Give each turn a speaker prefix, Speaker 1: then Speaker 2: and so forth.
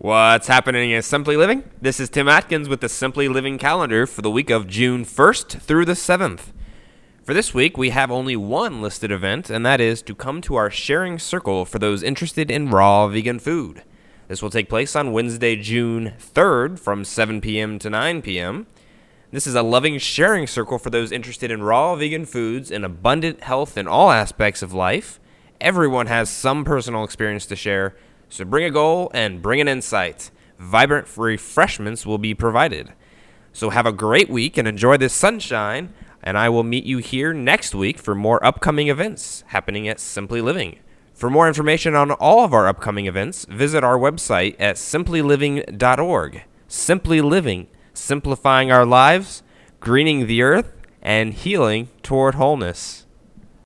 Speaker 1: What's happening in Simply Living? This is Tim Atkins with the Simply Living calendar for the week of June 1st through the 7th. For this week, we have only one listed event, and that is to come to our sharing circle for those interested in raw vegan food. This will take place on Wednesday, June 3rd from 7 p.m. to 9 p.m. This is a loving sharing circle for those interested in raw vegan foods and abundant health in all aspects of life. Everyone has some personal experience to share, so bring a goal and bring an insight. Vibrant refreshments will be provided. So have a great week and enjoy this sunshine, and I will meet you here next week for more upcoming events happening at Simply Living. For more information on all of our upcoming events, visit our website at simplyliving.org. Simply Living, simplifying our lives, greening the earth, and healing toward wholeness.